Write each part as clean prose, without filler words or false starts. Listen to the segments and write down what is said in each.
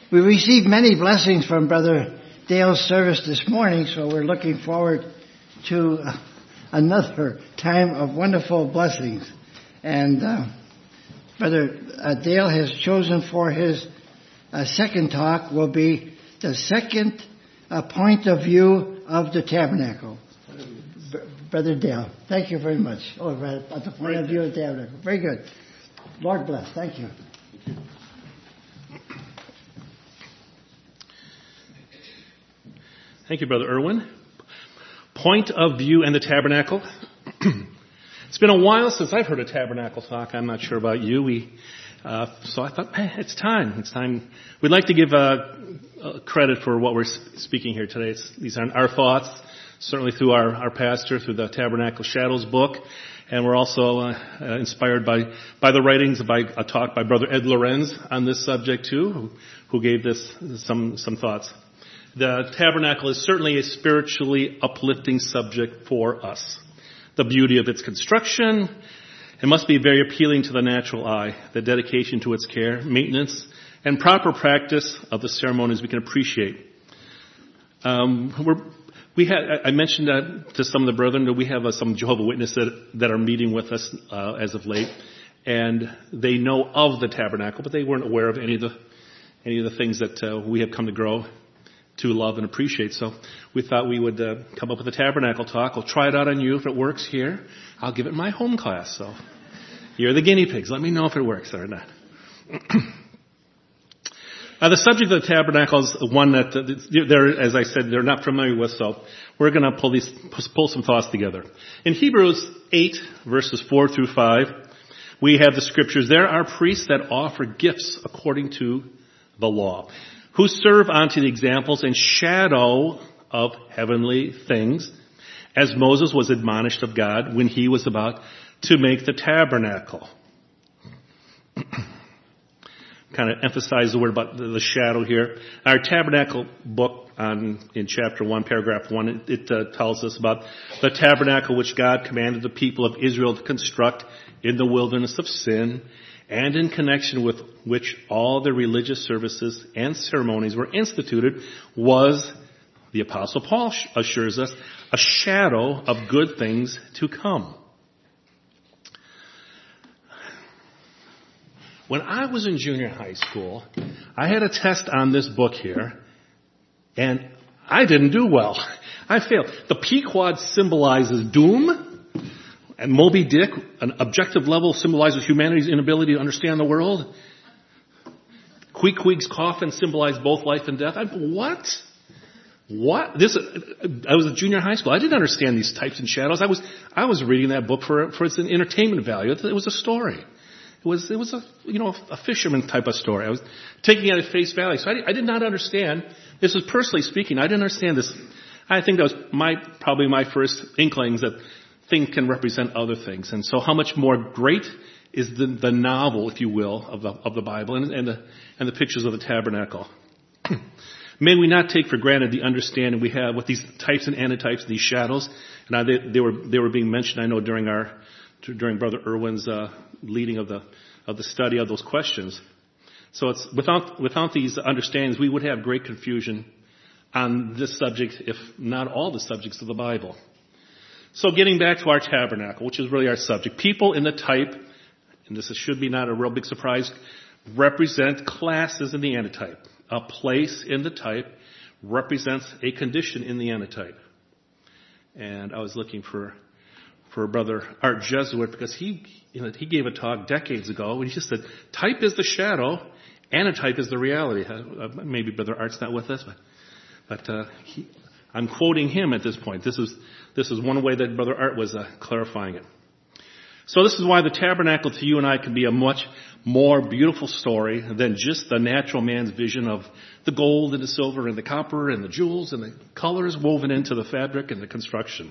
We received many blessings from Brother Dale's service this morning, so we're looking forward to another time of wonderful blessings. And Brother Dale has chosen for his second talk will be the second point of view of the tabernacle. Brother Dale, thank you very much. Oh, right, at the point of view of the tabernacle. Very good. Lord bless. Thank you. Thank you, Brother Irwin. Point of view and the tabernacle. It's been a while since I've heard a tabernacle talk. I'm not sure about you. So I thought, hey, it's time. It's time. We'd like to give credit for what we're speaking here today. These aren't our thoughts, certainly through our pastor, through the Tabernacle Shadows book. And we're also inspired by the writings, by a talk by Brother Ed Lorenz on this subject too, who gave this some thoughts. The tabernacle is certainly a spiritually uplifting subject for us. The beauty of its construction, it must be very appealing to the natural eye. The dedication to its care, maintenance, and proper practice of the ceremonies we can appreciate. I mentioned that to some of the brethren that we have some Jehovah's Witnesses that are meeting with us as of late, and they know of the tabernacle, but they weren't aware of any of the things that we have come to grow to love and appreciate. So we thought we would come up with a tabernacle talk. We'll try it out on you. If it works here, I'll give it in my home class. So you're the guinea pigs. Let me know if it works or not. Now, the subject of the tabernacle is one that, as I said, they're not familiar with, so we're going to pull some thoughts together. In Hebrews 8, verses 4 through 5, we have the scriptures. There are priests that offer gifts according to the law, who serve unto the examples and shadow of heavenly things, as Moses was admonished of God when he was about to make the tabernacle. Kind of emphasize the word about the shadow here. Our tabernacle book in chapter 1, paragraph 1, it tells us about the tabernacle which God commanded the people of Israel to construct in the wilderness of sin, and in connection with which all the religious services and ceremonies were instituted, was, the Apostle Paul assures us, a shadow of good things to come. When I was in junior high school, I had a test on this book here, and I didn't do well. I failed. The Pequod symbolizes doom, and Moby Dick, an objective level, symbolizes humanity's inability to understand the world. Queequeg's coffin symbolized both life and death. What? I was in junior high school. I didn't understand these types and shadows. I was reading that book for its entertainment value. It was a story. It was a fisherman type of story. I was taking it at face value. So I did not understand. This is personally speaking. I didn't understand this. I think that was probably my first inklings that things can represent other things. And so how much more great is the novel, if you will, of the Bible and the pictures of the tabernacle. May we not take for granted the understanding we have with these types and antitypes, these shadows. And they were being mentioned, I know, during Brother Irwin's leading of the study of those questions. So it's without these understandings, we would have great confusion on this subject, if not all the subjects of the Bible. So getting back to our tabernacle, which is really our subject, people in the type, and this should be not a real big surprise, represent classes in the antitype. A place in the type represents a condition in the antitype. And I was looking for Brother Art Jesuit, because he gave a talk decades ago, and he just said, type is the shadow, antitype is the reality. Maybe Brother Art's not with us, but I'm quoting him at this point. This is one way that Brother Art was clarifying it. So this is why the tabernacle to you and I can be a much more beautiful story than just the natural man's vision of the gold and the silver and the copper and the jewels and the colors woven into the fabric and the construction.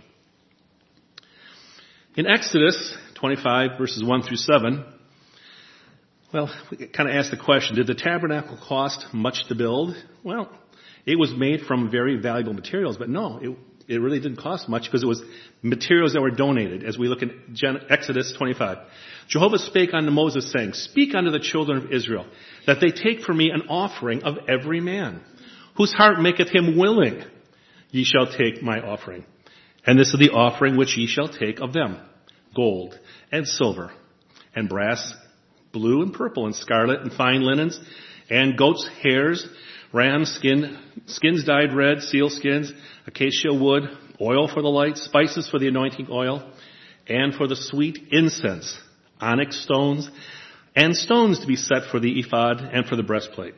In Exodus 25, verses 1 through 7, well, we kind of asked the question, did the tabernacle cost much to build? Well, it was made from very valuable materials, but no, it really didn't cost much because it was materials that were donated. As we look at Exodus 25. Jehovah spake unto Moses, saying, Speak unto the children of Israel, that they take for me an offering of every man, whose heart maketh him willing. Ye shall take my offering. And this is the offering which ye shall take of them, gold and silver and brass, blue and purple and scarlet and fine linens, and goats' hairs, rams' skins dyed red, seal skins, acacia wood, oil for the light, spices for the anointing oil, and for the sweet incense, onyx stones, and stones to be set for the ephod and for the breastplate.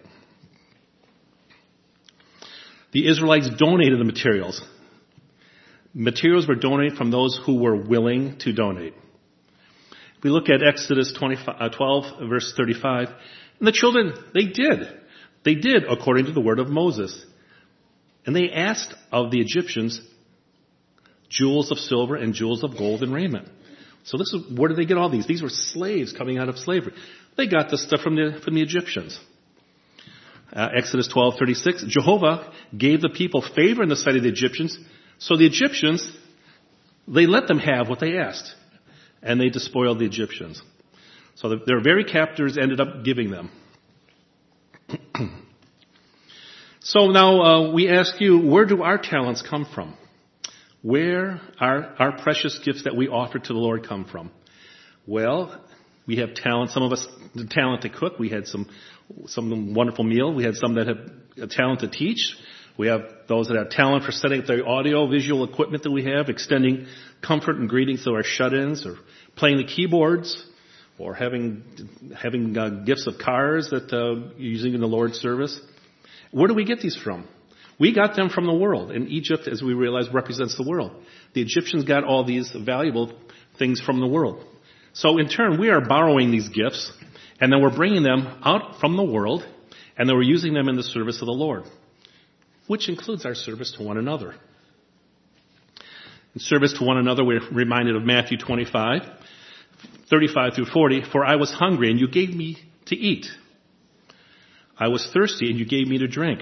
The Israelites donated the materials. Materials were donated from those who were willing to donate. We look at Exodus 12, verse 35, and the children, they did according to the word of Moses. And they asked of the Egyptians jewels of silver and jewels of gold and raiment. So where did they get all these? These were slaves coming out of slavery. They got this stuff from the Egyptians. Exodus 12:36, Jehovah gave the people favor in the sight of the Egyptians. So the Egyptians, they let them have what they asked. And they despoiled the Egyptians. So their very captors ended up giving them. So now we ask you, where do our talents come from? Where are our precious gifts that we offer to the Lord come from? Well, we have talent. Some of us the talent to cook. We had some wonderful meal. We had some that have a talent to teach. We have those that have talent for setting up the audio, visual equipment that we have, extending comfort and greetings to our shut-ins, or playing the keyboards, or having gifts of cars that using in the Lord's service. Where do we get these from? We got them from the world. And Egypt, as we realize, represents the world. The Egyptians got all these valuable things from the world. So in turn, we are borrowing these gifts, and then we're bringing them out from the world, and then we're using them in the service of the Lord, which includes our service to one another. In service to one another, we're reminded of Matthew 25, 35 through 40. For I was hungry, and you gave me to eat. I was thirsty, and you gave me to drink.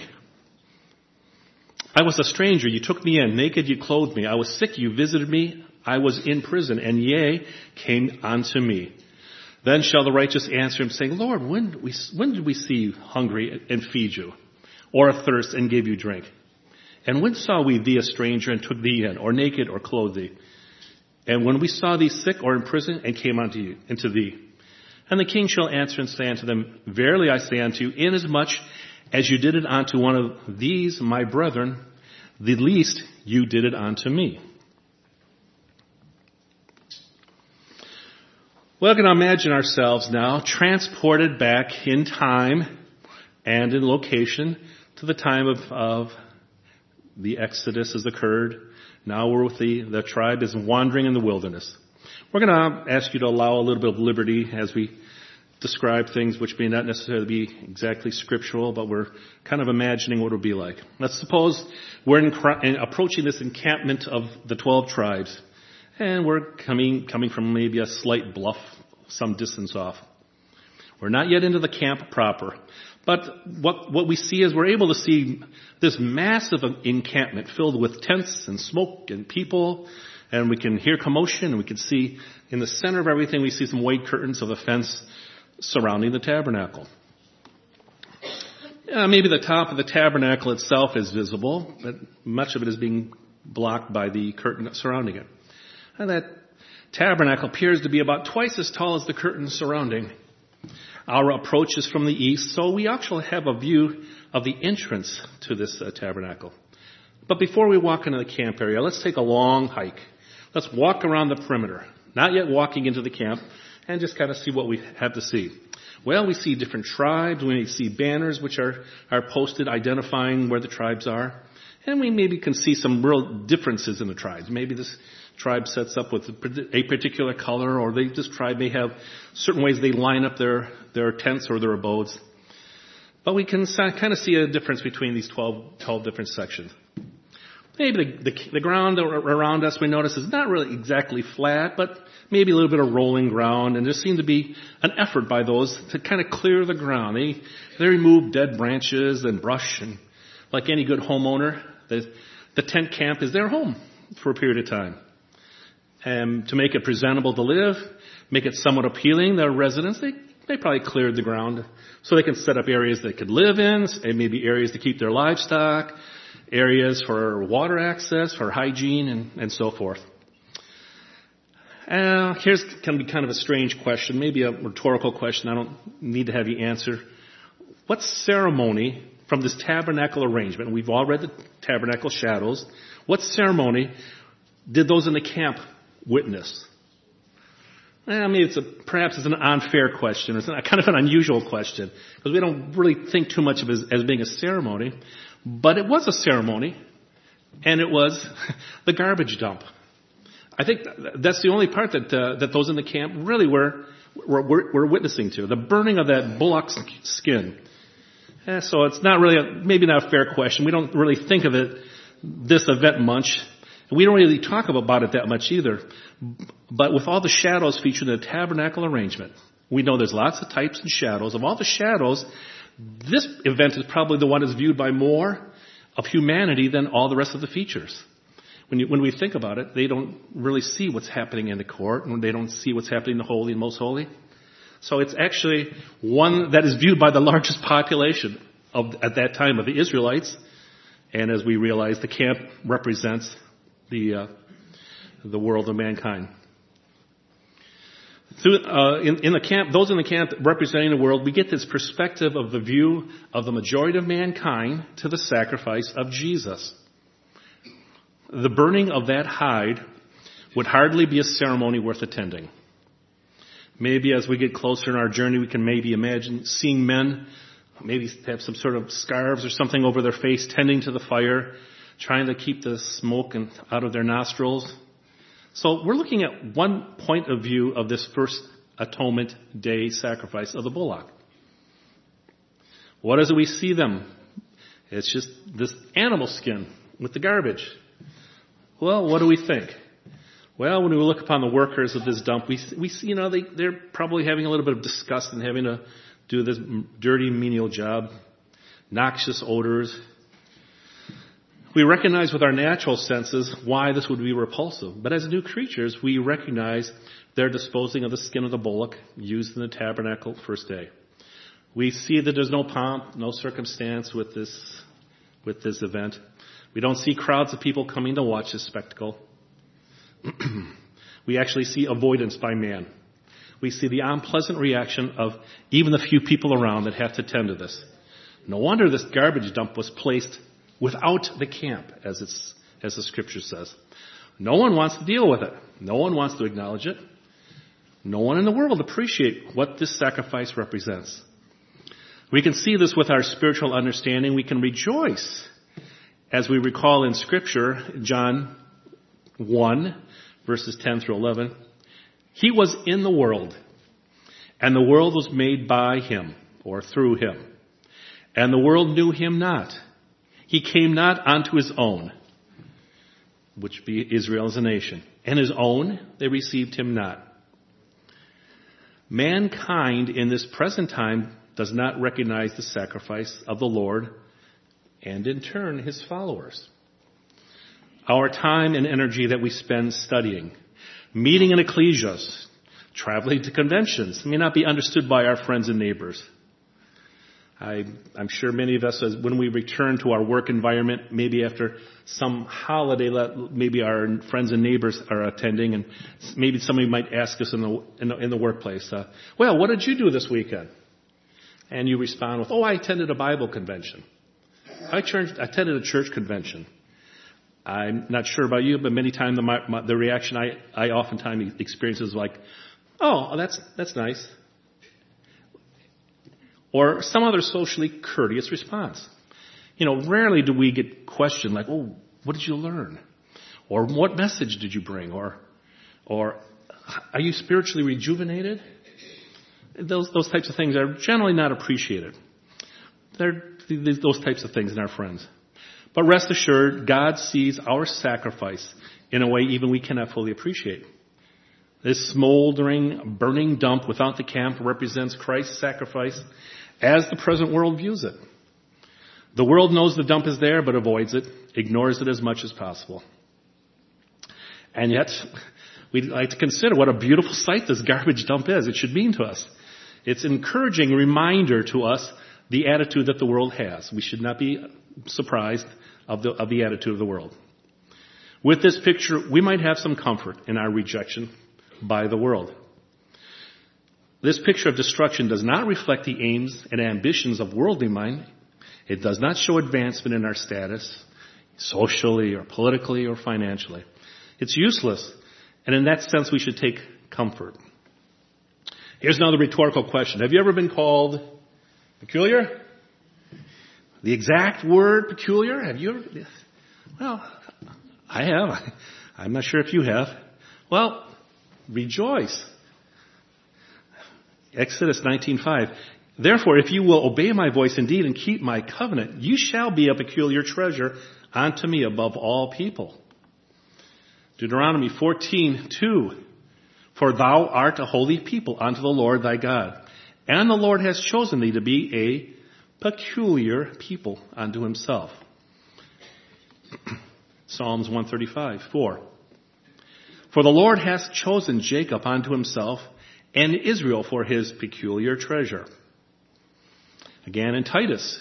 I was a stranger, you took me in. Naked, you clothed me. I was sick, you visited me. I was in prison, and ye came unto me. Then shall the righteous answer him, saying, Lord, when did we see you hungry and feed you, or athirst and gave you drink? And when saw we thee a stranger and took thee in, or naked or clothed thee? And when we saw thee sick or in prison and came into thee? And the king shall answer and say unto them, Verily I say unto you, inasmuch as you did it unto one of these my brethren, the least you did it unto me. Well, we can imagine ourselves now transported back in time and in location to the time of the Exodus has occurred. Now we're with the tribe is wandering in the wilderness. We're going to ask you to allow a little bit of liberty as we describe things which may not necessarily be exactly scriptural, but we're kind of imagining what it would be like. Let's suppose we're approaching this encampment of the 12 tribes, and we're coming from maybe a slight bluff some distance off. We're not yet into the camp proper, but what we see is we're able to see this massive encampment filled with tents and smoke and people, and we can hear commotion, and we can see in the center of everything, we see some white curtains of a fence surrounding the tabernacle. Maybe the top of the tabernacle itself is visible, but much of it is being blocked by the curtain surrounding it. And that tabernacle appears to be about twice as tall as the curtain surrounding. Our approach is from the east, so we actually have a view of the entrance to this tabernacle. But before we walk into the camp area, let's take a long hike. Let's walk around the perimeter, not yet walking into the camp, and just kind of see what we have to see. Well, we see different tribes. We see banners which are posted identifying where the tribes are. And we maybe can see some real differences in the tribes. Maybe this tribe sets up with a particular color, or this tribe may have certain ways they line up their tents or their abodes. But we can kind of see a difference between these 12 different sections. Maybe the ground around us, we notice, is not really exactly flat, but maybe a little bit of rolling ground, and there seemed to be an effort by those to kind of clear the ground. They removed dead branches and brush, and like any good homeowner, the tent camp is their home for a period of time. And to make it presentable to live, make it somewhat appealing, their residents, they probably cleared the ground so they can set up areas they could live in, and maybe areas to keep their livestock, areas for water access, for hygiene, and so forth. Here's going to be kind of a strange question, maybe a rhetorical question. I don't need to have you answer. What ceremony from this tabernacle arrangement, and we've all read the tabernacle shadows, what ceremony did those in the camp witness? I mean, perhaps it's an unfair question. It's kind of an unusual question because we don't really think too much of it as being a ceremony. But it was a ceremony, and it was the garbage dump. I think that's the only part that those in the camp really were witnessing to, the burning of that bullock's skin. So it's not really maybe not a fair question. We don't really think of this event much. We don't really talk about it that much either. But with all the shadows featured in the tabernacle arrangement, we know there's lots of types and shadows. Of all the shadows, this event is probably the one that's viewed by more of humanity than all the rest of the features. When we think about it, they don't really see what's happening in the court, and they don't see what's happening in the holy and most holy. So it's actually one that is viewed by the largest population at that time of the Israelites. And as we realize, the camp represents the world of mankind. In the camp, those in the camp representing the world, we get this perspective of the view of the majority of mankind to the sacrifice of Jesus. The burning of that hide would hardly be a ceremony worth attending. Maybe as we get closer in our journey, we can maybe imagine seeing men maybe have some sort of scarves or something over their face, tending to the fire, trying to keep the smoke out of their nostrils. So we're looking at one point of view of this first atonement day sacrifice of the bullock. What is it we see them? It's just this animal skin with the garbage. Well, what do we think? Well, when we look upon the workers of this dump, we see, they're probably having a little bit of disgust and having to do this dirty, menial job, noxious odors. We recognize with our natural senses why this would be repulsive. But as new creatures, we recognize they're disposing of the skin of the bullock used in the tabernacle first day. We see that there's no pomp, no circumstance with this event. We don't see crowds of people coming to watch this spectacle. We actually see avoidance by man. We see the unpleasant reaction of even the few people around that have to tend to this. No wonder this garbage dump was placed without the camp, as the scripture says. No one wants to deal with it. No one wants to acknowledge it. No one in the world appreciates what this sacrifice represents. We can see this with our spiritual understanding. We can rejoice as we recall in scripture, John 1, verses 10 through 11. He was in the world, and the world was made by him, or through him. And the world knew him not. He came not unto his own, which be Israel as a nation. And his own, they received him not. Mankind in this present time does not recognize the sacrifice of the Lord, and in turn, his followers. Our time and energy that we spend studying, meeting in ecclesias, traveling to conventions, may not be understood by our friends and neighbors. I'm sure many of us, when we return to our work environment, maybe after some holiday that maybe our friends and neighbors are attending, and maybe somebody might ask us in the workplace, well, what did you do this weekend? And you respond with, I attended a Bible convention. I attended a church convention. I'm not sure about you, but many times the reaction I oftentimes experience is like, that's nice. Or some other socially courteous response. Rarely do we get questioned like, what did you learn? Or what message did you bring? Or are you spiritually rejuvenated? Those types of things are generally not appreciated. They're those types of things in our friends. But rest assured, God sees our sacrifice in a way even we cannot fully appreciate. This smoldering, burning dump without the camp represents Christ's sacrifice as the present world views it. The world knows the dump is there, but avoids it, ignores it as much as possible. And yet, we'd like to consider what a beautiful sight this garbage dump is. It should mean to us. It's an encouraging reminder to us the attitude that the world has. We should not be surprised of the attitude of the world. With this picture, we might have some comfort in our rejection by the world. This picture of destruction does not reflect the aims and ambitions of worldly mind. It does not show advancement in our status, socially or politically or financially. It's useless, and in that sense, we should take comfort. Here's another rhetorical question. Have you ever been called peculiar? The exact word peculiar? Have you ever? Well, I have. I'm not sure if you have. Well, rejoice. Exodus 19:5. Therefore, if you will obey my voice indeed and keep my covenant, you shall be a peculiar treasure unto me above all people. Deuteronomy 14:2. For thou art a holy people unto the Lord thy God, and the Lord has chosen thee to be a peculiar people unto himself. Psalms 135:4. For the Lord hath chosen Jacob unto himself, and Israel for his peculiar treasure. Again in Titus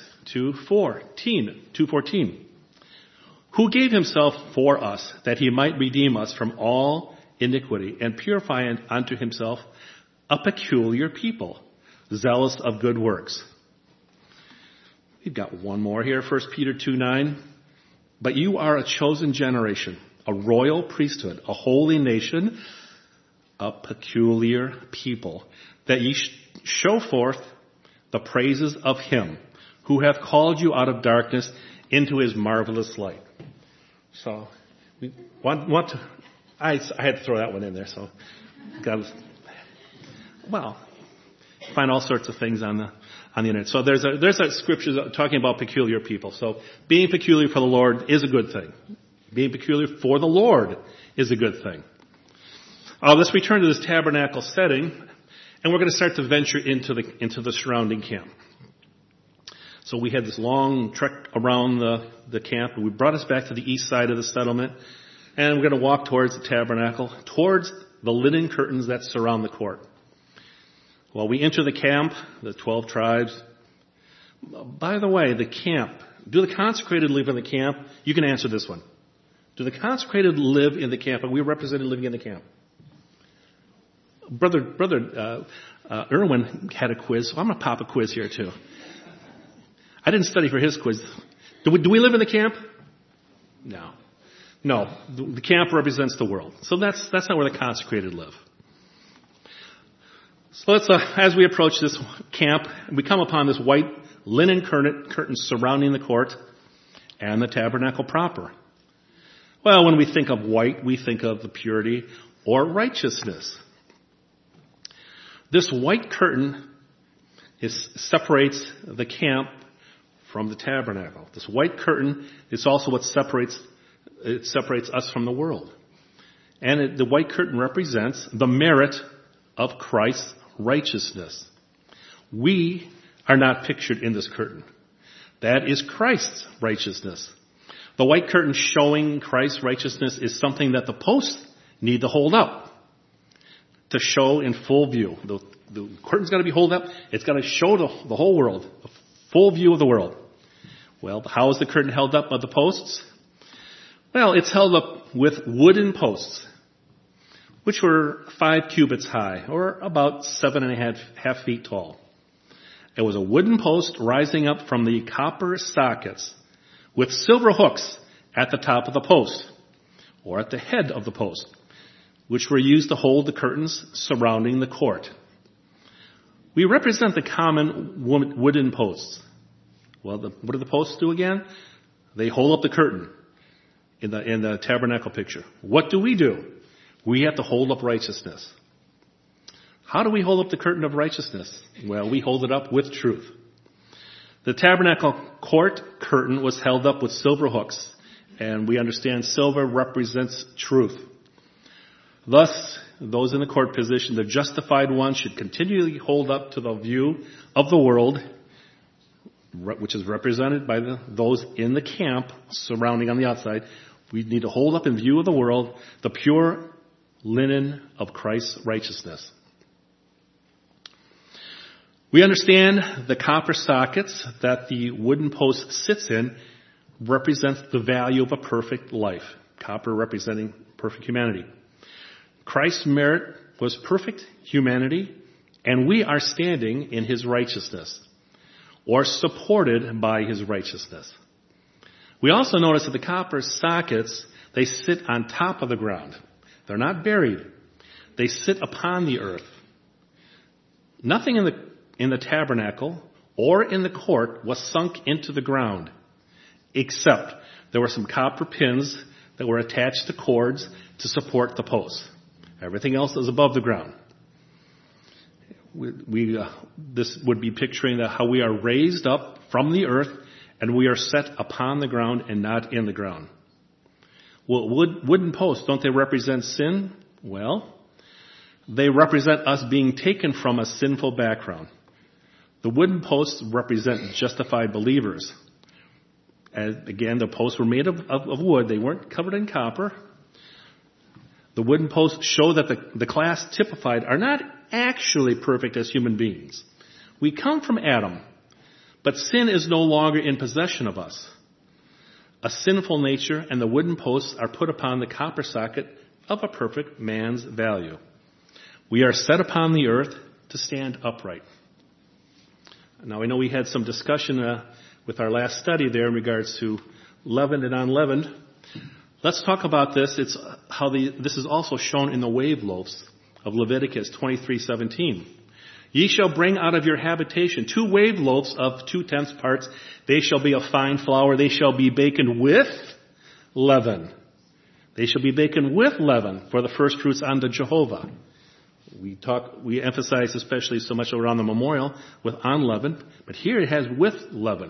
2:14, who gave himself for us, that he might redeem us from all iniquity, and purify unto himself a peculiar people, zealous of good works. We've got one more here, 1 Peter 2:9. But you are a chosen generation, a royal priesthood, a holy nation, a peculiar people, that ye show forth the praises of him who hath called you out of darkness into his marvelous light. So, we want to, I had to throw that one in there, so, find all sorts of things on the internet. So there's a scripture talking about peculiar people. So being peculiar for the Lord is a good thing. Being peculiar for the Lord is a good thing. Let's return to this tabernacle setting, and we're going to start to venture into the surrounding camp. So we had this long trek around the camp, and we brought us back to the east side of the settlement, and we're going to walk towards the tabernacle, towards the linen curtains that surround the court. Well, we enter the camp, the 12 tribes. By the way, the camp, do the consecrated live in the camp? You can answer this one. Do the consecrated live in the camp? Are we represented living in the camp? Brother Irwin had a quiz, so I'm going to pop a quiz here too. I didn't study for his quiz. Do we live in the camp? No. The camp represents the world. So that's not where the consecrated live. So let's, as we approach this camp, we come upon this white linen curtain surrounding the court and the tabernacle proper. Well, when we think of white, we think of the purity or righteousness. This white curtain separates the camp from the tabernacle. This white curtain is also what separates us from the world. And the white curtain represents the merit of Christ's righteousness. We are not pictured in this curtain. That is Christ's righteousness. The white curtain showing Christ's righteousness is something that the posts need to hold up to show in full view. The curtain's got to be held up. It's got to show the whole world, a full view of the world. Well, how is the curtain held up by the posts? Well, it's held up with wooden posts, which were 5 cubits high, or about 7.5 feet tall. It was a wooden post rising up from the copper sockets with silver hooks at the top of the post, or at the head of the post, which were used to hold the curtains surrounding the court. We represent the common wooden posts. Well, what do the posts do again? They hold up the curtain in the tabernacle picture. What do? We have to hold up righteousness. How do we hold up the curtain of righteousness? Well, we hold it up with truth. The tabernacle court curtain was held up with silver hooks, and we understand silver represents truth. Thus, those in the court position, the justified one, should continually hold up to the view of the world which is represented by those in the camp surrounding on the outside. We need to hold up in view of the world the pure linen of Christ's righteousness. We understand the copper sockets that the wooden post sits in represents the value of a perfect life. Copper representing perfect humanity. Christ's merit was perfect humanity, and we are standing in his righteousness, or supported by his righteousness. We also notice that the copper sockets, they sit on top of the ground. They're not buried. They sit upon the earth. Nothing in the tabernacle or in the court was sunk into the ground, except there were some copper pins that were attached to cords to support the posts. Everything else is above the ground. This would be picturing how we are raised up from the earth and we are set upon the ground and not in the ground. Well, wooden posts, don't they represent sin? Well, they represent us being taken from a sinful background. The wooden posts represent justified believers. And again, the posts were made of wood. They weren't covered in copper. The wooden posts show that the class typified are not actually perfect as human beings. We come from Adam, but sin is no longer in possession of us. A sinful nature and the wooden posts are put upon the copper socket of a perfect man's value. We are set upon the earth to stand upright. Now, I know we had some discussion with our last study there in regards to leavened and unleavened. Let's talk about this. It's how this is also shown in the wave loaves of Leviticus 23:17. Ye shall bring out of your habitation 2 wave loaves of 2/10 parts. They shall be of fine flour. They shall be baken with leaven. They shall be baken with leaven for the first fruits unto Jehovah. We emphasize especially so much around the memorial with unleavened, but here it has with leaven.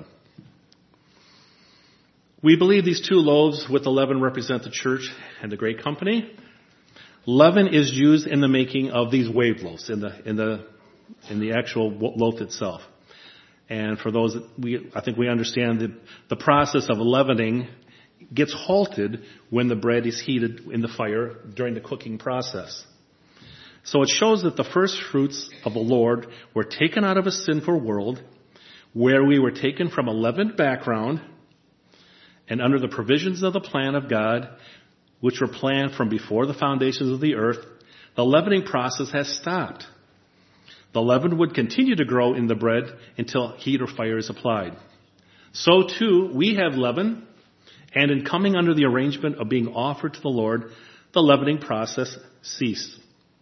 We believe these 2 loaves with the leaven represent the church and the great company. Leaven is used in the making of these wave loaves in the actual loaf itself. And for those I think we understand the process of leavening gets halted when the bread is heated in the fire during the cooking process. So it shows that the first fruits of the Lord were taken out of a sinful world where we were taken from a leavened background and under the provisions of the plan of God, which were planned from before the foundations of the earth, the leavening process has stopped. The leaven would continue to grow in the bread until heat or fire is applied. So too, we have leaven, and in coming under the arrangement of being offered to the Lord, the leavening process ceased.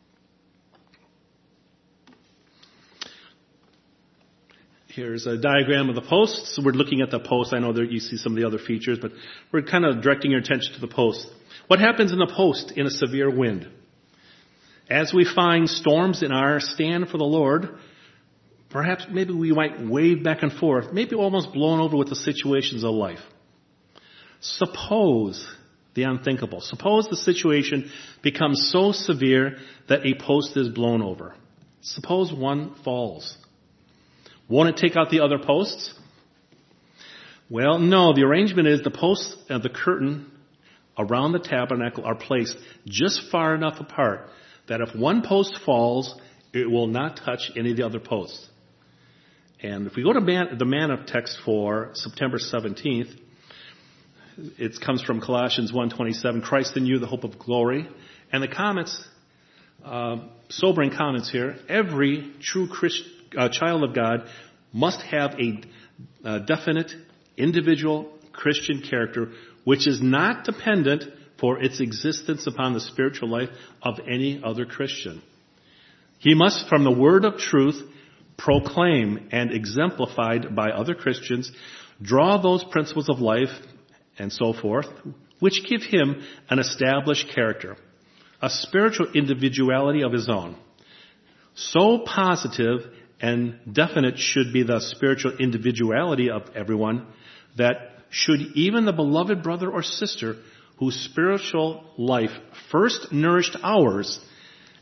Here's a diagram of the posts. We're looking at the post. I know that you see some of the other features, but we're kind of directing your attention to the post. What happens in the post in a severe wind? As we find storms in our stand for the Lord, perhaps maybe we might wave back and forth, maybe almost blown over with the situations of life. Suppose the unthinkable. Suppose the situation becomes so severe that a post is blown over. Suppose one falls. Won't it take out the other posts? Well, no. The arrangement is the posts and the curtain around the tabernacle are placed just far enough apart that if one post falls, it will not touch any of the other posts. And if we go to the manna text for September 17th, it comes from Colossians 1:27, Christ in you, the hope of glory. And the comments, sobering comments here, every true child of God must have a definite individual Christian character which is not dependent for its existence upon the spiritual life of any other Christian. He must, from the word of truth, proclaim and exemplified by other Christians, draw those principles of life and so forth, which give him an established character, a spiritual individuality of his own. So positive and definite should be the spiritual individuality of everyone that should even the beloved brother or sister whose spiritual life first nourished ours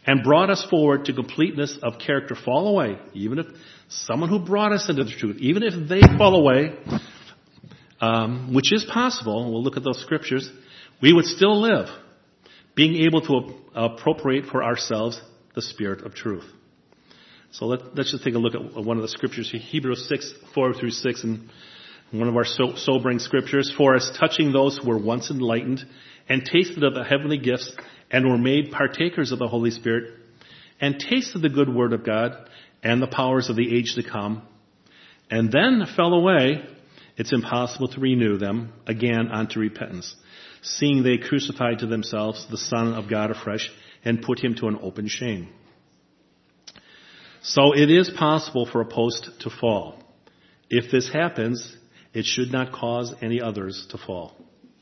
and brought us forward to completeness of character fall away. Even if someone who brought us into the truth, even if they fall away, which is possible, we'll look at those scriptures, we would still live, being able to appropriate for ourselves the Spirit of truth. So let's just take a look at one of the scriptures here, Hebrews 6, 4 through 6, and one of our sobering scriptures. For as touching those who were once enlightened and tasted of the heavenly gifts and were made partakers of the Holy Spirit and tasted the good word of God and the powers of the age to come and then fell away, it's impossible to renew them again unto repentance, seeing they crucified to themselves the Son of God afresh and put him to an open shame. So it is possible for a post to fall. If this happens, it should not cause any others to fall.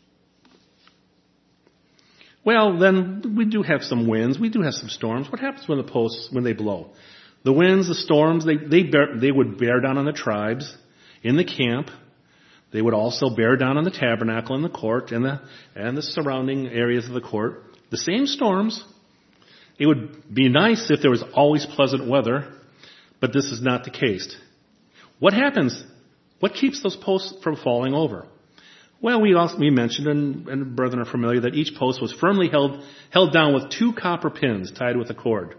Well, then we do have some winds. We do have some storms. What happens when the posts, when they blow? The winds, the storms, they would bear down on the tribes in the camp. They would also bear down on the tabernacle and the court and the surrounding areas of the court. The same storms. It would be nice if there was always pleasant weather, but this is not the case. What happens? What keeps those posts from falling over? Well, we mentioned, and brethren are familiar, that each post was firmly held down with 2 copper pins tied with a cord.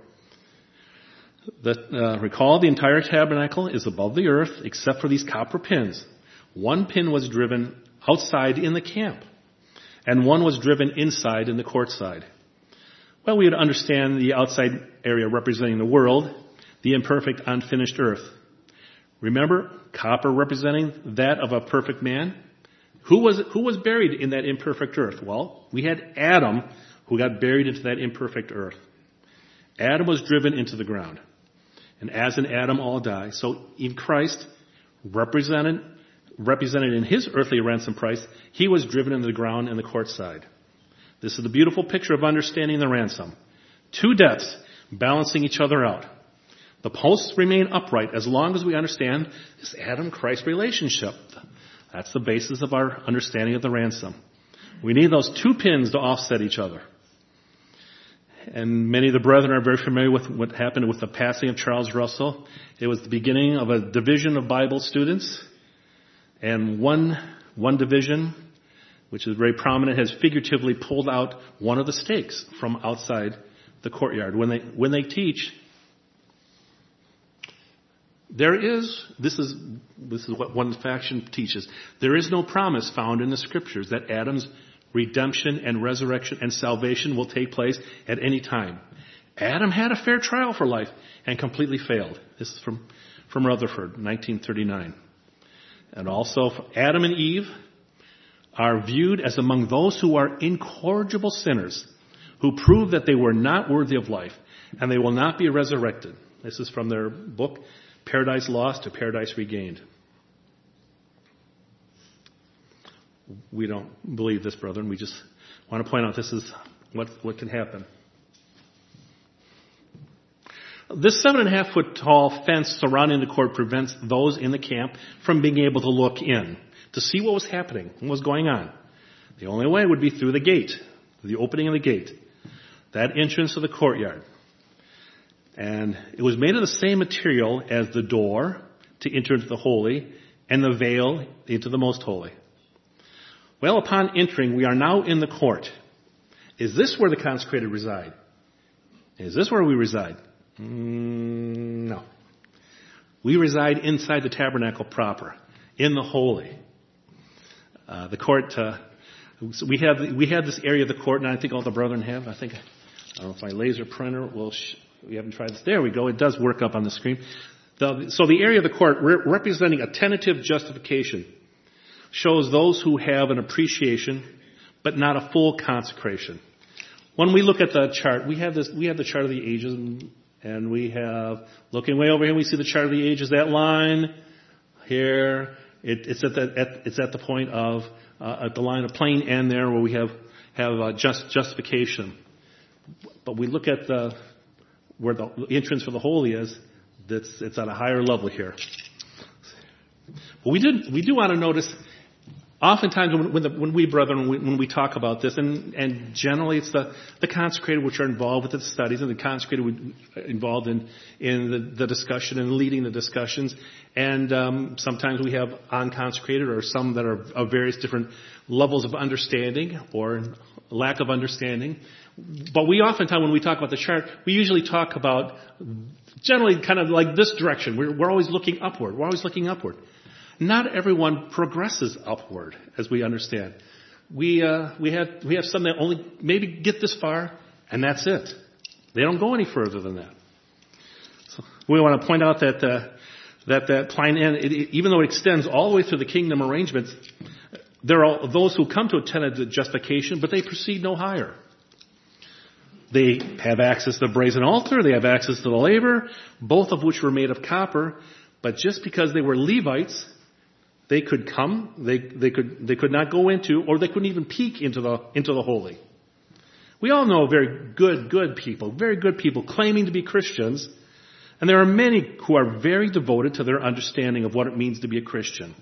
Recall, the entire tabernacle is above the earth except for these copper pins. One pin was driven outside in the camp, and one was driven inside in the courtside. Well, we would understand the outside area representing the world, the imperfect, unfinished earth. Remember, copper representing that of a perfect man. Who was buried in that imperfect earth? Well, we had Adam, who got buried into that imperfect earth. Adam was driven into the ground. And as in Adam all die, so in Christ, represented in his earthly ransom price, he was driven into the ground in the courtside. This is the beautiful picture of understanding the ransom. 2 deaths balancing each other out. The posts remain upright as long as we understand this Adam-Christ relationship. That's the basis of our understanding of the ransom. We need those 2 pins to offset each other. And many of the brethren are very familiar with what happened with the passing of Charles Russell. It was the beginning of a division of Bible students. And one division, which is very prominent, has figuratively pulled out one of the stakes from outside the courtyard. When they teach, this is what one faction teaches. There is no promise found in the scriptures that Adam's redemption and resurrection and salvation will take place at any time. Adam had a fair trial for life and completely failed. This is from Rutherford, 1939. And also, Adam and Eve are viewed as among those who are incorrigible sinners, who prove that they were not worthy of life, and they will not be resurrected. This is from their book, Paradise Lost to Paradise Regained. We don't believe this, brethren. We just want to point out this is what can happen. This 7.5 foot tall fence surrounding the court prevents those in the camp from being able to look in to see what was happening, what was going on. The only way would be through the gate, the opening of the gate, that entrance to the courtyard. And it was made of the same material as the door to enter into the holy and the veil into the most holy. Well, upon entering, we are now in the court. Is this where the consecrated reside? Is this where we reside? No. We reside inside the tabernacle proper, in the holy. The court, we have this area of the court, and I think all the brethren have. I don't know if my laser printer will. We haven't tried this. There we go. It does work up on the screen. So the area of the court representing a tentative justification shows those who have an appreciation, but not a full consecration. When we look at the chart, we have the chart of the ages, and we have, looking way over here, we see the chart of the ages. That line here, it's at the point of at the line of plain end there, where we have justification. But we look at where the entrance for the holy is. It's at a higher level here. But we do want to notice Oftentimes when we brethren, when we talk about this, and generally it's the consecrated which are involved with the studies, and the consecrated involved in the discussion and leading the discussions, and sometimes we have unconsecrated or some that are of various different levels of understanding or lack of understanding. But we oftentimes, when we talk about the chart, we usually talk about generally kind of like this direction. We're always looking upward. We're always looking upward. Not everyone progresses upward, as we understand. We have some that only maybe get this far, and that's it. They don't go any further than that. So we want to point out that Plan N, even though it extends all the way through the kingdom arrangements, there are those who come to a tenet of justification, but they proceed no higher. They have access to the brazen altar. They have access to the laver, both of which were made of copper. But just because they were Levites, they could come, they could not go into, or they couldn't even peek into the holy. We all know very good people claiming to be Christians, and there are many who are very devoted to their understanding of what it means to be a Christian.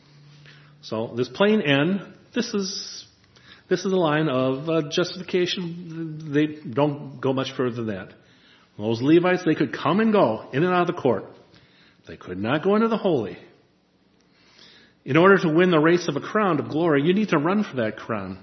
So this Plan N, this is a line of justification. They don't go much further than that. Those Levites, they could come and go in and out of the court. They could not go into the holy. In order to win the race of a crown of glory, you need to run for that crown.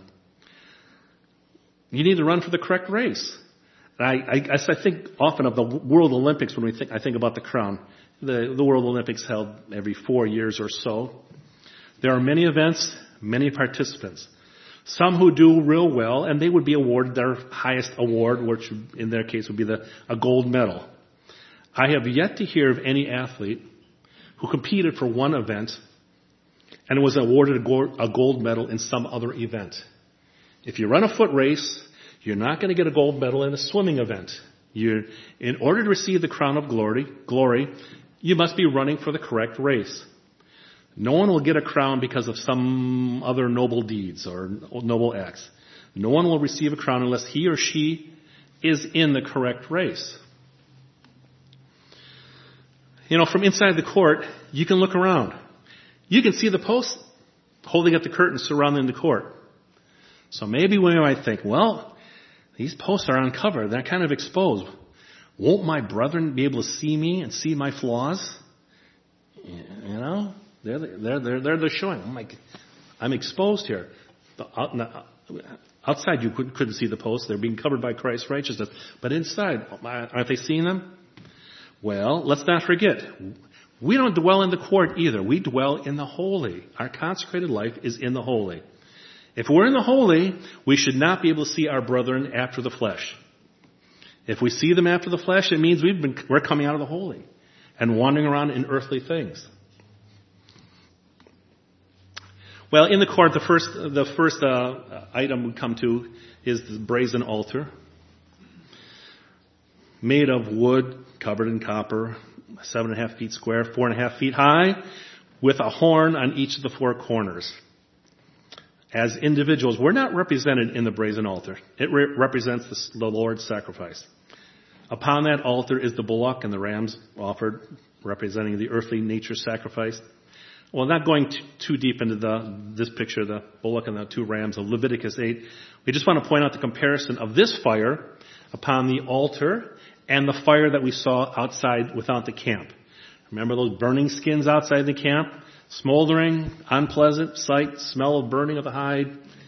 You need to run for the correct race. And I think often of the World Olympics when I think about the crown. The World Olympics held every 4 years or so. There are many events, many participants. Some who do real well, and they would be awarded their highest award, which in their case would be a gold medal. I have yet to hear of any athlete who competed for one event and was awarded a gold medal in some other event. If you run a foot race, you're not going to get a gold medal in a swimming event. In order to receive the crown of glory, you must be running for the correct race. No one will get a crown because of some other noble deeds or noble acts. No one will receive a crown unless he or she is in the correct race. From inside the court, you can look around. You can see the posts holding up the curtains surrounding the court. So maybe we might think, well, these posts are uncovered. They're kind of exposed. Won't my brethren be able to see me and see my flaws? They're showing. I'm exposed here. Outside you couldn't see the posts. They're being covered by Christ's righteousness. But inside, aren't they seeing them? Well, let's not forget, we don't dwell in the court either. We dwell in the holy. Our consecrated life is in the holy. If we're in the holy, we should not be able to see our brethren after the flesh. If we see them after the flesh, it means we're coming out of the holy and wandering around in earthly things. Well, in the court, the first item we come to is the brazen altar, made of wood, covered in copper, 7.5 feet square, 4.5 feet high, with a horn on each of the four corners. As individuals, we're not represented in the brazen altar. It represents the Lord's sacrifice. Upon that altar is the bullock and the rams offered, representing the earthly nature sacrifice. Well, not going too deep into this picture, the bullock and the two rams of Leviticus 8, we just want to point out the comparison of this fire upon the altar and the fire that we saw outside without the camp. Remember those burning skins outside the camp? Smoldering, unpleasant sight, smell of burning of the hide.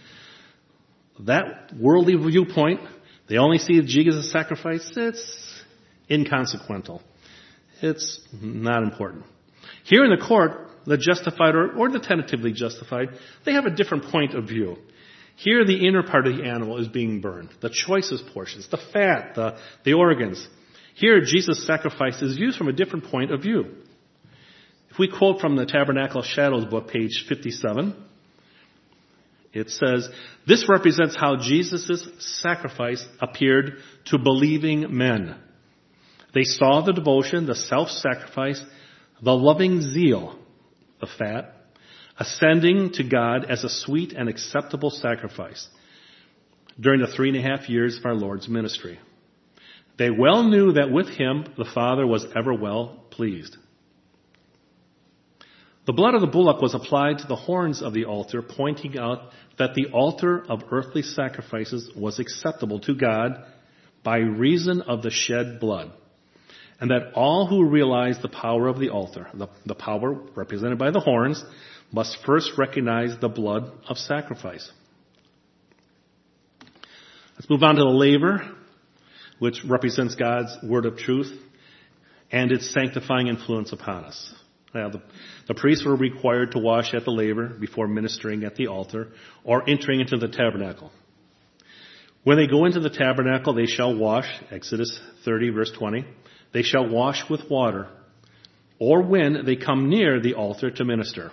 That worldly viewpoint, they only see Jesus' sacrifice. It's inconsequential. It's not important. Here in the court, the justified or the tentatively justified, they have a different point of view. Here the inner part of the animal is being burned, the choicest portions, the fat, the organs. Here Jesus' sacrifice is used from a different point of view. If we quote from the Tabernacle of Shadows book, page 57, it says, "This represents how Jesus' sacrifice appeared to believing men. They saw the devotion, the self-sacrifice, the loving zeal, the fat, ascending to God as a sweet and acceptable sacrifice during the 3.5 years of our Lord's ministry. They well knew that with him the Father was ever well pleased." The blood of the bullock was applied to the horns of the altar, pointing out that the altar of earthly sacrifices was acceptable to God by reason of the shed blood, and that all who realize the power of the altar, the power represented by the horns, must first recognize the blood of sacrifice. Let's move on to the laver, which represents God's word of truth and its sanctifying influence upon us. Now, the priests were required to wash at the laver before ministering at the altar or entering into the tabernacle. When they go into the tabernacle, they shall wash, Exodus 30, verse 20, they shall wash with water, or when they come near the altar to minister.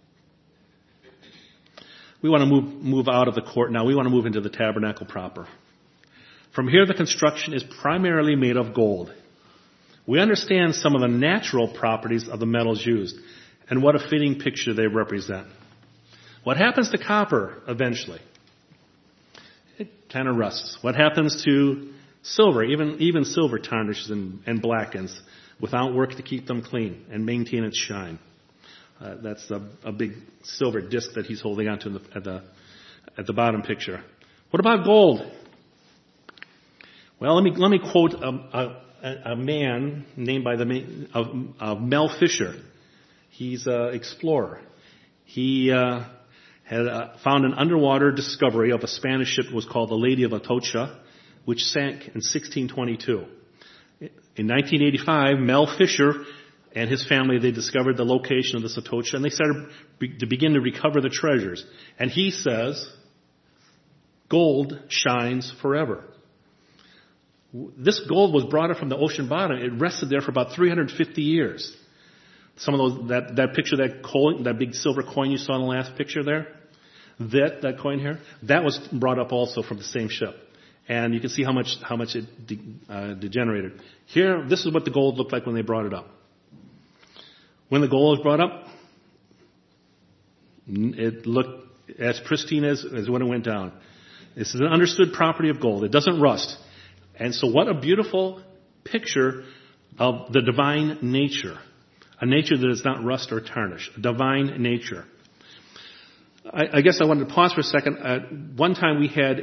We want to move out of the court now. We want to move into the tabernacle proper. From here, the construction is primarily made of gold. We understand some of the natural properties of the metals used and what a fitting picture they represent. What happens to copper eventually? It kind of rusts. What happens to silver? Even silver tarnishes and blackens without work to keep them clean and maintain its shine. That's a big silver disc that he's holding onto at the bottom picture. What about gold? Well, let me quote a man named by the name of Mel Fisher. He's an explorer. He had found an underwater discovery of a Spanish ship that was called the Lady of Atocha, which sank in 1622. In 1985, Mel Fisher and his family, they discovered the location of this Atocha, and they started to begin to recover the treasures. And he says, gold shines forever. This gold was brought up from the ocean bottom. It rested there for about 350 years. Some of those, that picture, that big silver coin you saw in the last picture there, that coin here, that was brought up also from the same ship. And you can see how much it degenerated. Here, this is what the gold looked like when they brought it up. When the gold was brought up, it looked as pristine as when it went down. This is an understood property of gold. It doesn't rust. And so what a beautiful picture of the divine nature. A nature that does not rust or tarnish. A divine nature. I guess I wanted to pause for a second. One time we had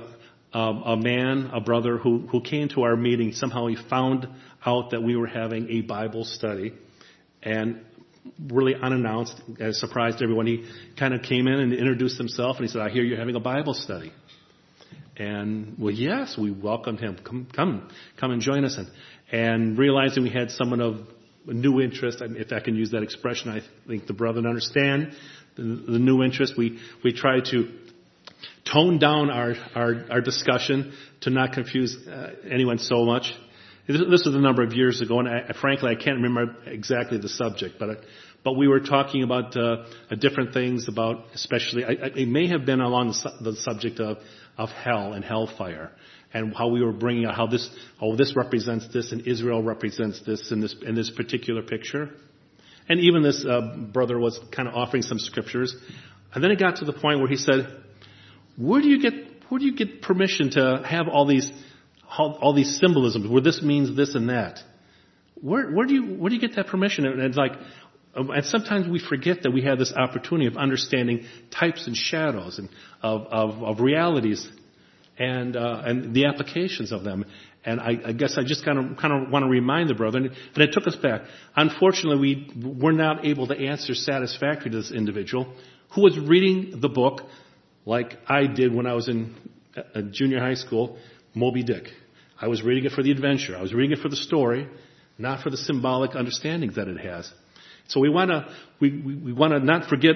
a brother who came to our meeting. Somehow he found out that we were having a Bible study. And really unannounced, surprised everyone. He kind of came in and introduced himself, and he said, "I hear you're having a Bible study." And, well, yes, we welcomed him. Come and join us. And realizing we had someone of new interest, if I can use that expression, I think the brother would understand the new interest. We tried to tone down our discussion to not confuse anyone so much. This was a number of years ago, and frankly, I can't remember exactly the subject, but we were talking about different things about, especially, it may have been along the subject of hell and hellfire, and how we were bringing out how this represents this, and Israel represents this in this particular picture, and even this brother was kind of offering some scriptures, and then it got to the point where he said, "Where do you get permission to have all these symbolisms where this means this and that? Where do you get that permission?" And it's like, and sometimes we forget that we have this opportunity of understanding types and shadows and of realities and the applications of them. And I guess I just kind of want to remind the brother, and it took us back. Unfortunately, we were not able to answer satisfactorily to this individual who was reading the book like I did when I was in junior high school, Moby Dick. I was reading it for the adventure. I was reading it for the story, not for the symbolic understandings that it has. So we want to not forget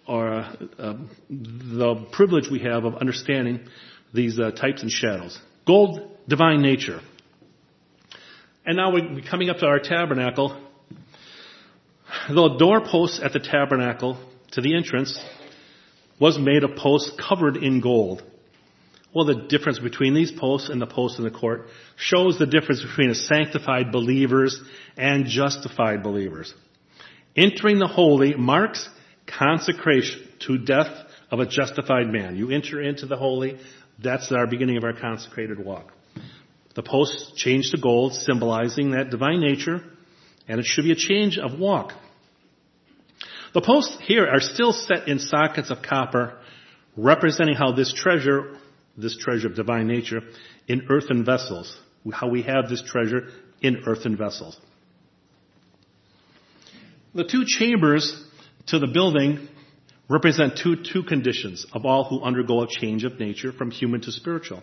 the privilege we have of understanding these types and shadows. Gold, divine nature. And now we're coming up to our tabernacle. The doorpost at the tabernacle to the entrance was made of posts covered in gold. Well, the difference between these posts and the posts in the court shows the difference between sanctified believers and justified believers. Entering the holy marks consecration to death of a justified man. You enter into the holy, that's our beginning of our consecrated walk. The posts change to gold, symbolizing that divine nature, and it should be a change of walk. The posts here are still set in sockets of copper, representing how this treasure of divine nature, in earthen vessels, how we have this treasure in earthen vessels. The two chambers to the building represent two conditions of all who undergo a change of nature from human to spiritual.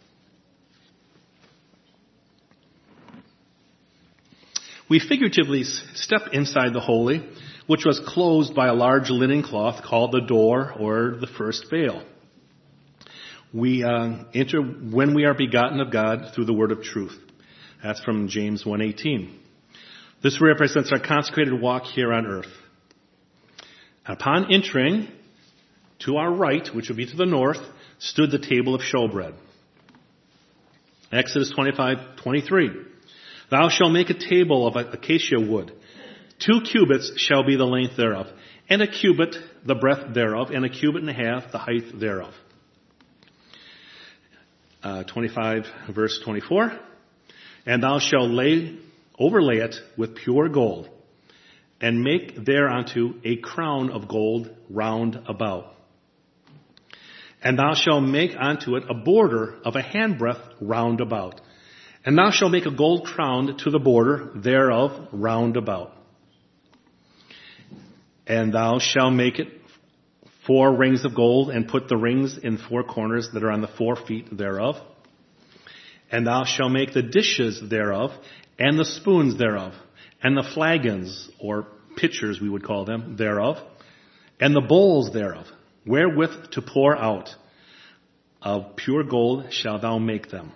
We figuratively step inside the holy, which was closed by a large linen cloth called the door or the first veil. We enter when we are begotten of God through the word of truth. That's from James 1:18. This represents our consecrated walk here on earth. Upon entering, to our right, which would be to the north, stood the table of showbread. Exodus 25:23. Thou shalt make a table of acacia wood. 2 cubits shall be the length thereof, and a cubit the breadth thereof, and a cubit and a half the height thereof. 25 verse 24. And thou shalt overlay it with pure gold, and make thereunto a crown of gold round about. And thou shalt make unto it a border of a handbreadth round about. And thou shalt make a gold crown to the border thereof round about. And thou shalt make it 4 rings of gold, and put the rings in 4 corners that are on the 4 feet thereof. And thou shalt make the dishes thereof, and the spoons thereof, and the flagons, or pitchers we would call them, thereof, and the bowls thereof, wherewith to pour out. Of pure gold shalt thou make them.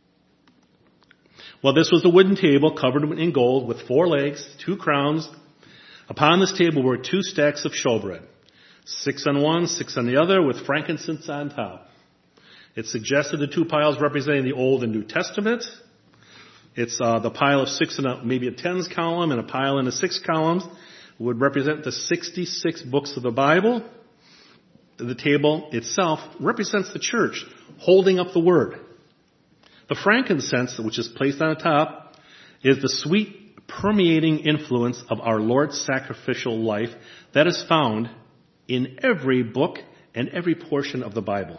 Well, this was a wooden table covered in gold with 4 legs, 2 crowns. Upon this table were 2 stacks of showbread, 6 on one, 6 on the other, with frankincense on top. It suggested the 2 piles representing the Old and New Testament. It's the pile of 6 in maybe a tens column, and a pile in the 6 columns would represent the 66 books of the Bible. The table itself represents the church holding up the word. The frankincense, which is placed on the top, is the sweet, permeating influence of our Lord's sacrificial life that is found in every book and every portion of the Bible.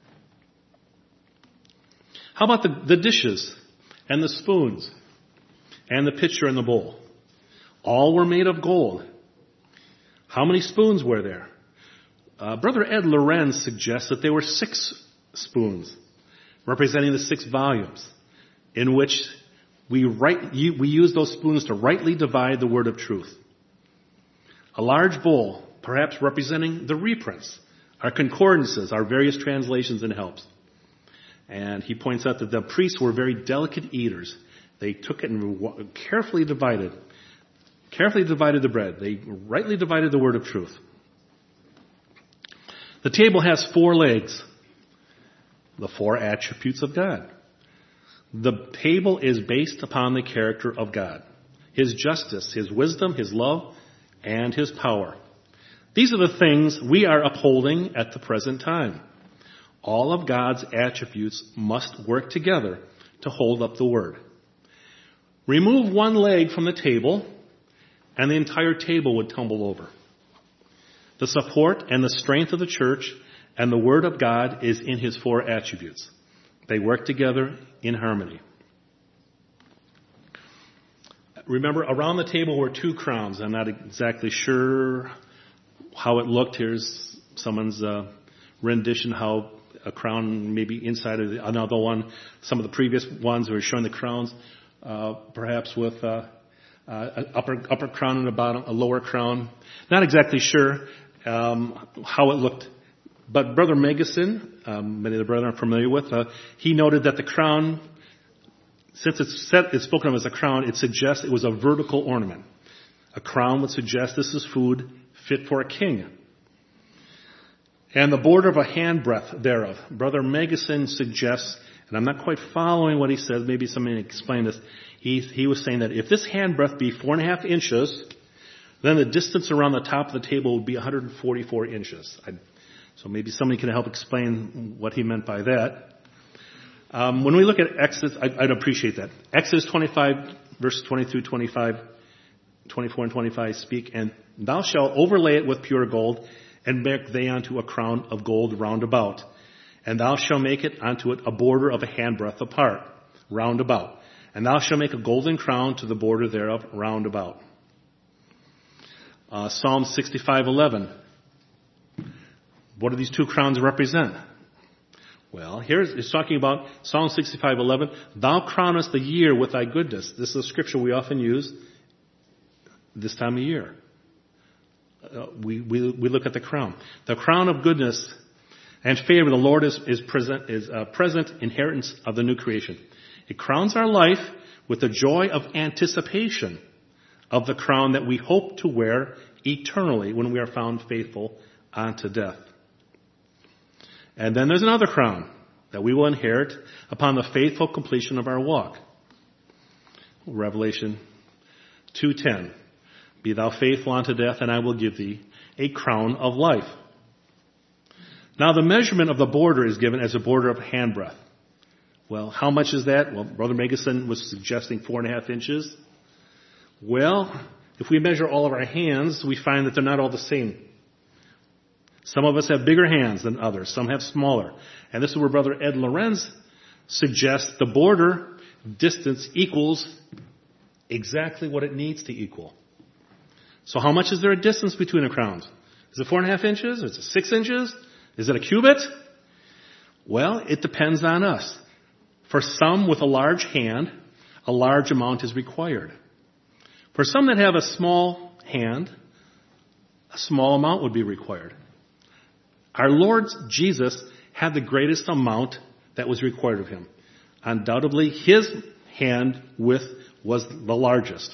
How about the dishes and the spoons and the pitcher and the bowl? All were made of gold. How many spoons were there? Brother Ed Lorenz suggests that there were 6 spoons, representing the 6 volumes, in which we use those spoons to rightly divide the word of truth. A large bowl, perhaps representing the reprints, our concordances, our various translations and helps. And he points out that the priests were very delicate eaters. They took it and carefully divided the bread. They rightly divided the word of truth. The table has 4 legs, the 4 attributes of God. The table is based upon the character of God, His justice, His wisdom, His love, and His power. These are the things we are upholding at the present time. All of God's attributes must work together to hold up the word. Remove 1 leg from the table, and the entire table would tumble over. The support and the strength of the church and the word of God is in His 4 attributes. They work together in harmony. Remember, around the table were 2 crowns. I'm not exactly sure how it looked. Here's someone's rendition how a crown maybe inside of another one. Some of the previous ones were showing the crowns, perhaps with an upper crown and a lower crown. Not exactly sure how it looked. But Brother Megason, many of the brethren are familiar with, he noted that the crown, since it's spoken of as a crown, it suggests it was a vertical ornament. A crown would suggest this is food fit for a king. And the border of a handbreadth thereof. Brother Megason suggests, and I'm not quite following what he says, maybe somebody can explain this. He was saying that if this handbreadth be 4.5 inches, then the distance around the top of the table would be 144 inches. So maybe somebody can help explain what he meant by that. When we look at Exodus, I'd appreciate that. Exodus 25, verses 20 through 25, 24 and 25 speak, and thou shalt overlay it with pure gold, and make thereunto a crown of gold round about. And thou shalt make it unto it a border of a handbreadth apart, round about. And thou shalt make a golden crown to the border thereof round about. Psalm 65:11. What do these two crowns represent? Well, here it's talking about Psalm 65:11. Thou crownest the year with thy goodness. This is a scripture we often use this time of year. We look at the crown. The crown of goodness and favor, the Lord is present inheritance of the new creation. It crowns our life with the joy of anticipation of the crown that we hope to wear eternally when we are found faithful unto death. And then there's another crown that we will inherit upon the faithful completion of our walk. Revelation 2:10. Be thou faithful unto death, and I will give thee a crown of life. Now the measurement of the border is given as a border of handbreadth. Well, how much is that? Well, Brother Megason was suggesting 4.5 inches. Well, if we measure all of our hands, we find that they're not all the same. Some of us have bigger hands than others. Some have smaller. And this is where Brother Ed Lorenz suggests the border distance equals exactly what it needs to equal. So how much is there a distance between the crowns? Is it 4.5 inches? Is it 6 inches? Is it a cubit? Well, it depends on us. For some with a large hand, a large amount is required. For some that have a small hand, a small amount would be required. Our Lord Jesus had the greatest amount that was required of him. Undoubtedly, his hand width was the largest.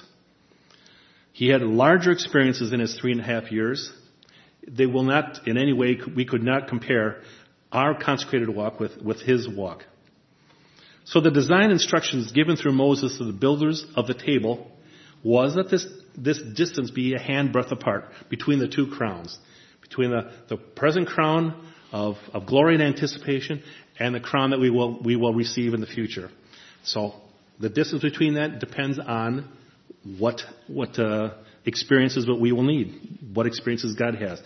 He had larger experiences in his 3.5 years. They will not, in any way, we could not compare our consecrated walk with his walk. So the design instructions given through Moses to the builders of the table was that this distance be a handbreadth apart between the two crowns, between the present crown of glory and anticipation and the crown that we will receive in the future. So the distance between that depends on what experiences that we will need, what experiences God has.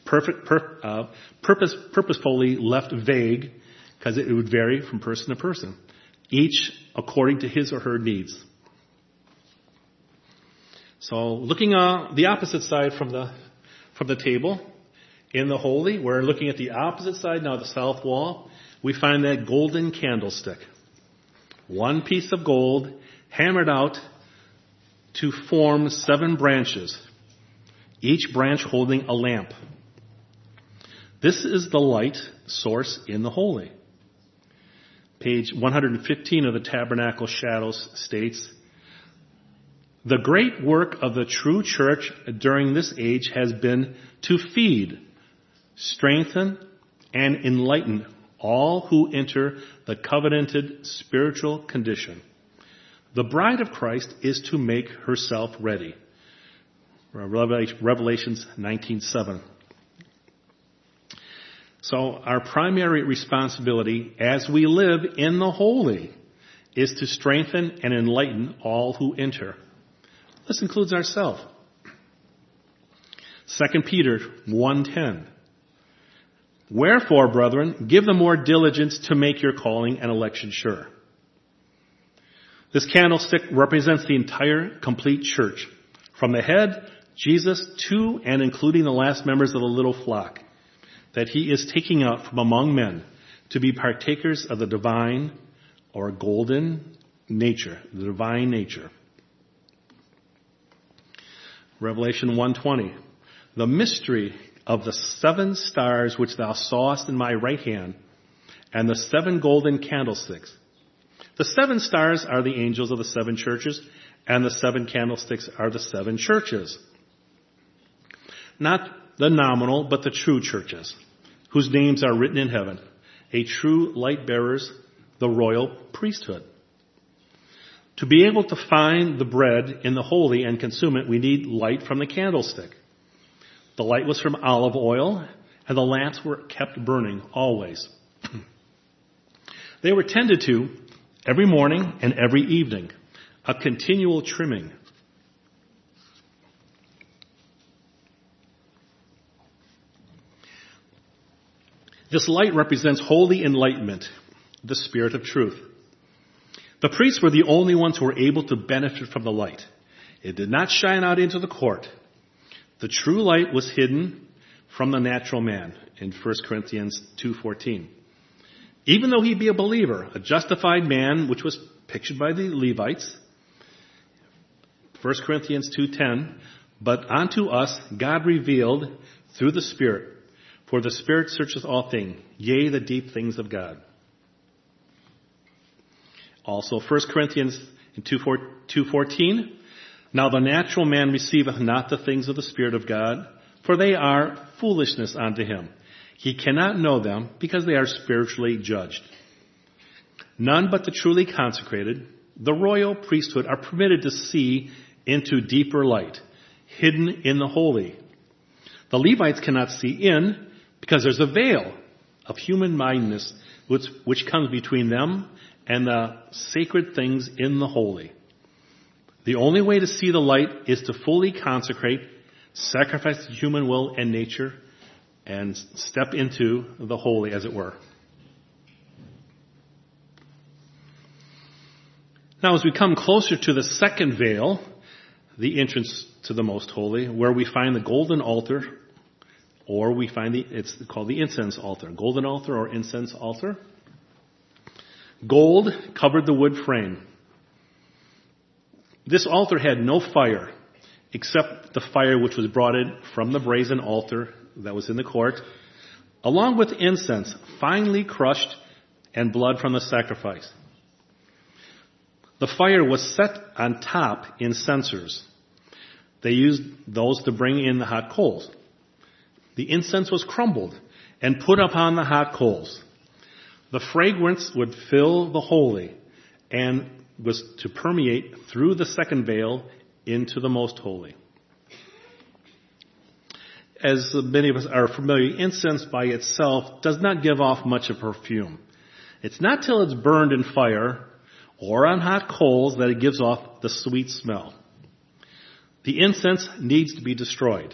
Purposefully left vague because it would vary from person to person, each according to his or her needs. So looking on the opposite side from the table, in the holy, we're looking at the opposite side now, the south wall. We find that golden candlestick. One piece of gold hammered out to form 7 branches, each branch holding a lamp. This is the light source in the holy. Page 115 of the Tabernacle Shadows states, the great work of the true church during this age has been to feed, strengthen, and enlighten all who enter the covenanted spiritual condition. The bride of Christ is to make herself ready. Revelations 19:7. So our primary responsibility as we live in the holy is to strengthen and enlighten all who enter. This includes ourselves. 2 Peter 1:10. Wherefore, brethren, give the more diligence to make your calling and election sure. This candlestick represents the entire complete church, from the head, Jesus, to and including the last members of the little flock, that he is taking out from among men to be partakers of the divine or golden nature, the divine nature. Revelation 1:20. The mystery of the 7 stars which thou sawest in my right hand, and the 7 golden candlesticks. The 7 stars are the angels of the 7 churches, and the 7 candlesticks are the 7 churches. Not the nominal, but the true churches, whose names are written in heaven, a true light bearers, the royal priesthood. To be able to find the bread in the holy and consume it, we need light from the candlestick. The light was from olive oil, and the lamps were kept burning always. They were tended to every morning and every evening, a continual trimming. This light represents holy enlightenment, the Spirit of truth. The priests were the only ones who were able to benefit from the light. It did not shine out into the court. The true light was hidden from the natural man in 1 Corinthians 2:14. Even though he be a believer, a justified man, which was pictured by the Levites, 1 Corinthians 2:10, but unto us God revealed through the Spirit, for the Spirit searcheth all things, yea, the deep things of God. Also, 1 Corinthians 2:14, now the natural man receiveth not the things of the Spirit of God, for they are foolishness unto him. He cannot know them because they are spiritually judged. None but the truly consecrated, the royal priesthood, are permitted to see into deeper light, hidden in the holy. The Levites cannot see in because there's a veil of human mindedness which comes between them and the sacred things in the holy. The only way to see the light is to fully consecrate, sacrifice the human will and nature, and step into the holy, as it were. Now, as we come closer to the second veil, the entrance to the most holy, where we find the golden altar, or we find it's called the incense altar. Golden altar or incense altar. Gold covered the wood frame. This altar had no fire, except the fire which was brought in from the brazen altar that was in the court, along with incense, finely crushed, and blood from the sacrifice. The fire was set on top in censers. They used those to bring in the hot coals. The incense was crumbled and put upon the hot coals. The fragrance would fill the holy and was to permeate through the second veil into the most holy. As many of us are familiar, incense by itself does not give off much of perfume. It's not till it's burned in fire or on hot coals that it gives off the sweet smell. The incense needs to be destroyed.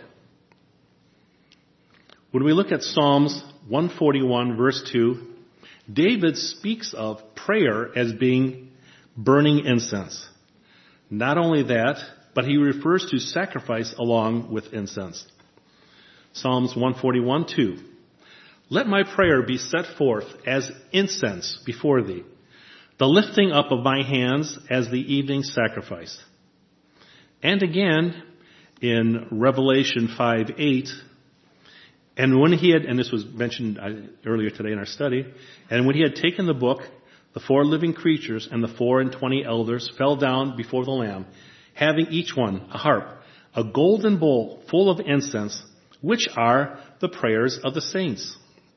When we look at Psalms 141, verse 2, David speaks of prayer as being burning incense. Not only that, but he refers to sacrifice along with incense. Psalms 141:2. Let my prayer be set forth as incense before thee, the lifting up of my hands as the evening sacrifice. And again, in Revelation 5:8, and when he had, and this was mentioned earlier today in our study, and when he had taken the book, the 4 living creatures and the 24 elders fell down before the Lamb, having each one a harp, a golden bowl full of incense, which are the prayers of the saints.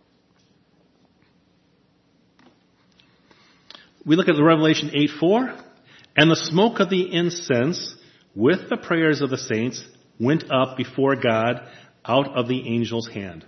We look at the Revelation 8:4, and the smoke of the incense with the prayers of the saints went up before God out of the angel's hand.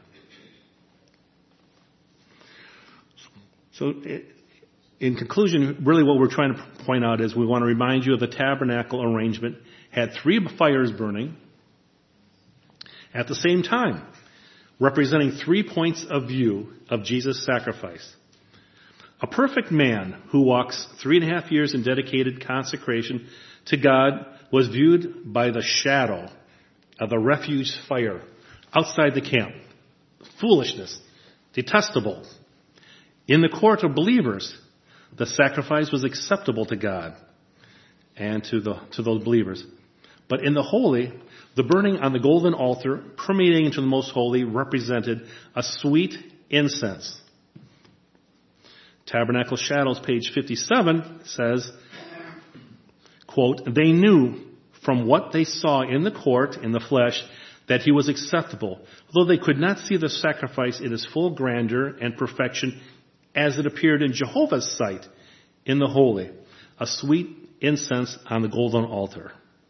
So, in conclusion, really what we're trying to point out is we want to remind you of the tabernacle arrangement had 3 fires burning at the same time, representing 3 points of view of Jesus' sacrifice. A perfect man who walks 3.5 years in dedicated consecration to God was viewed by the shadow of the refuge fire outside the camp. Foolishness, detestable. In the court of believers, the sacrifice was acceptable to God and to those believers. But in the holy, the burning on the golden altar, permeating into the most holy, represented a sweet incense. Tabernacle Shadows, page 57, says, quote, they knew from what they saw in the court, in the flesh, that he was acceptable, though they could not see the sacrifice in its full grandeur and perfection as it appeared in Jehovah's sight in the holy, a sweet incense on the golden altar.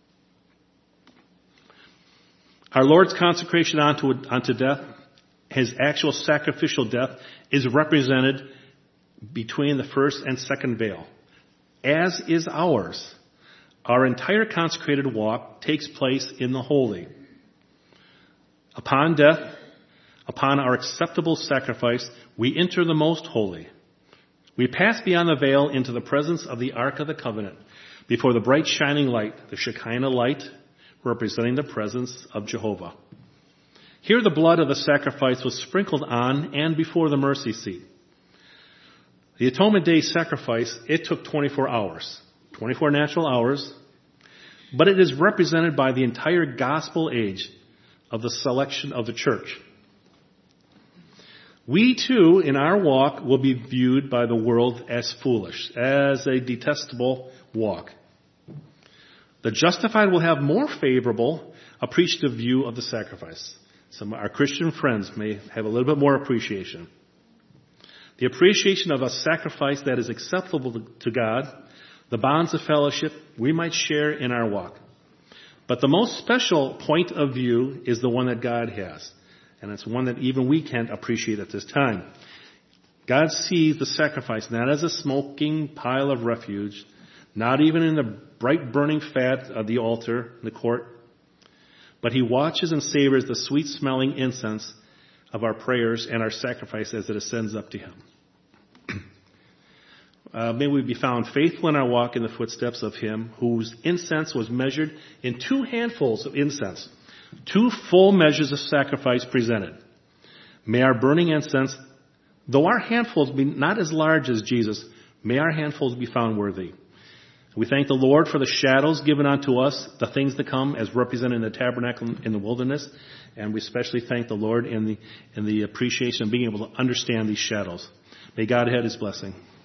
Our Lord's consecration unto death, his actual sacrificial death, is represented between the first and second veil, as is ours. Our entire consecrated walk takes place in the holy. Upon death, Upon our acceptable sacrifice, we enter the most holy. We pass beyond the veil into the presence of the Ark of the Covenant, before the bright shining light, the Shekinah light, representing the presence of Jehovah. Here the blood of the sacrifice was sprinkled on and before the mercy seat. The Atonement Day sacrifice, it took 24 hours, 24 natural hours, but it is represented by the entire gospel age of the selection of the church. We too, in our walk, will be viewed by the world as foolish, as a detestable walk. The justified will have more favorable, appreciative view of the sacrifice. Some of our Christian friends may have a little bit more appreciation. The appreciation of a sacrifice that is acceptable to God, the bonds of fellowship we might share in our walk. But the most special point of view is the one that God has. And it's one that even we can't appreciate at this time. God sees the sacrifice not as a smoking pile of refuge, not even in the bright burning fat of the altar in the court, but he watches and savors the sweet smelling incense of our prayers and our sacrifice as it ascends up to him. May we be found faithful in our walk in the footsteps of him whose incense was measured in 2 handfuls of incense, 2 full measures of sacrifice presented. May our burning incense, though our handfuls be not as large as Jesus, may our handfuls be found worthy. We thank the Lord for the shadows given unto us, the things to come as represented in the tabernacle in the wilderness. And we especially thank the Lord in the appreciation of being able to understand these shadows. May God add his blessing.